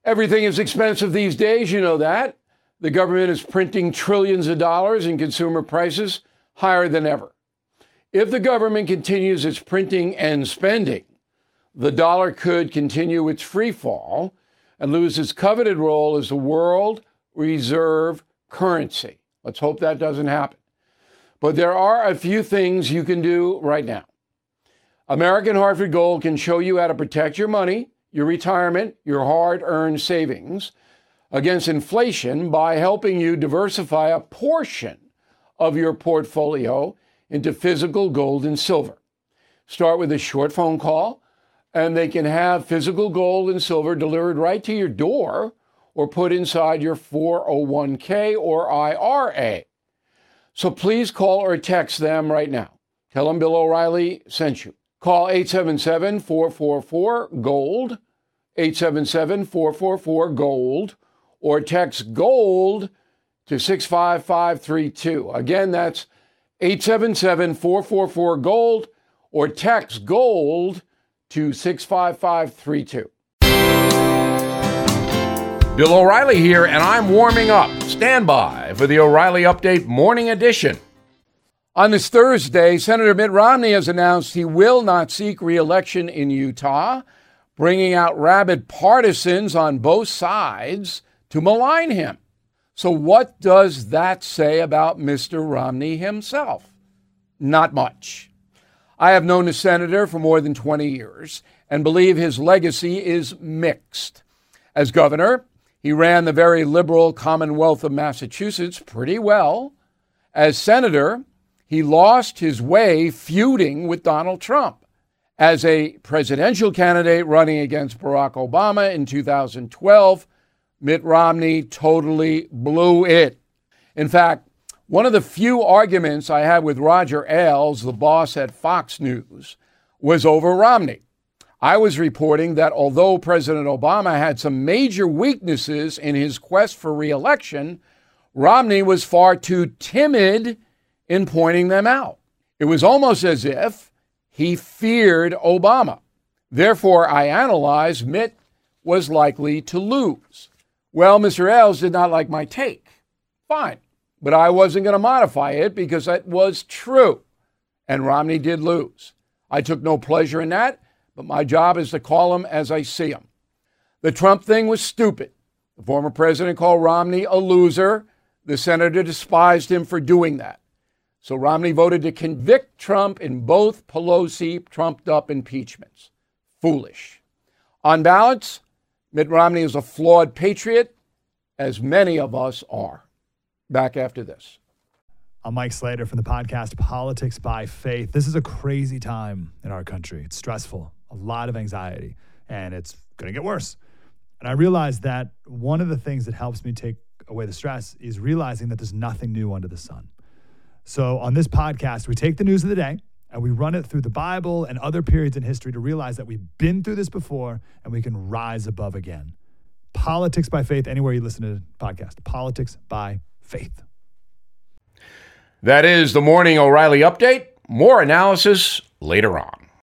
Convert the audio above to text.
Everything is expensive these days, you know that. The government is printing trillions of dollars and consumer prices higher than ever. If the government continues its printing and spending, the dollar could continue its free fall and lose its coveted role as the world reserve currency. Let's hope that doesn't happen. But there are a few things you can do right now. American Hartford Gold can show you how to protect your money, your retirement, your hard-earned savings against inflation by helping you diversify a portion of your portfolio into physical gold and silver. Start with a short phone call, and they can have physical gold and silver delivered right to your door or put inside your 401k or IRA. So please call or text them right now. Tell them Bill O'Reilly sent you. Call 877-444-GOLD, 877-444-GOLD, or text GOLD to 65532. Again, that's 877-444-GOLD, or text GOLD to 65532. Bill O'Reilly here, and I'm warming up. Stand by for the O'Reilly Update Morning Edition. On this Thursday, Senator Mitt Romney has announced he will not seek re-election in Utah, bringing out rabid partisans on both sides to malign him. So what does that say about Mr. Romney himself? Not much. I have known the senator for more than 20 years and believe his legacy is mixed. As governor, he ran the very liberal Commonwealth of Massachusetts pretty well. As senator, he lost his way feuding with Donald Trump. As a presidential candidate running against Barack Obama in 2012, Mitt Romney totally blew it. In fact, one of the few arguments I had with Roger Ailes, the boss at Fox News, was over Romney. I was reporting that although President Obama had some major weaknesses in his quest for re-election, Romney was far too timid in pointing them out. It was almost as if he feared Obama. Therefore, I analyzed Mitt was likely to lose. Well, Mr. Ailes did not like my take. Fine. But I wasn't going to modify it because that was true. And Romney did lose. I took no pleasure in that, but my job is to call him as I see him. The Trump thing was stupid. The former president called Romney a loser. The senator despised him for doing that. So Romney voted to convict Trump in both Pelosi trumped-up impeachments. Foolish. On balance, Mitt Romney is a flawed patriot, as many of us are. Back after this. I'm Mike Slater from the podcast Politics by Faith. This is a crazy time in our country. It's stressful, a lot of anxiety, and it's going to get worse. And I realized that one of the things that helps me take away the stress is realizing that there's nothing new under the sun. So on this podcast, we take the news of the day and we run it through the Bible and other periods in history to realize that we've been through this before and we can rise above again. Politics by Faith, anywhere you listen to the podcast. Politics by Faith. That is the Morning O'Reilly Update. More analysis later on.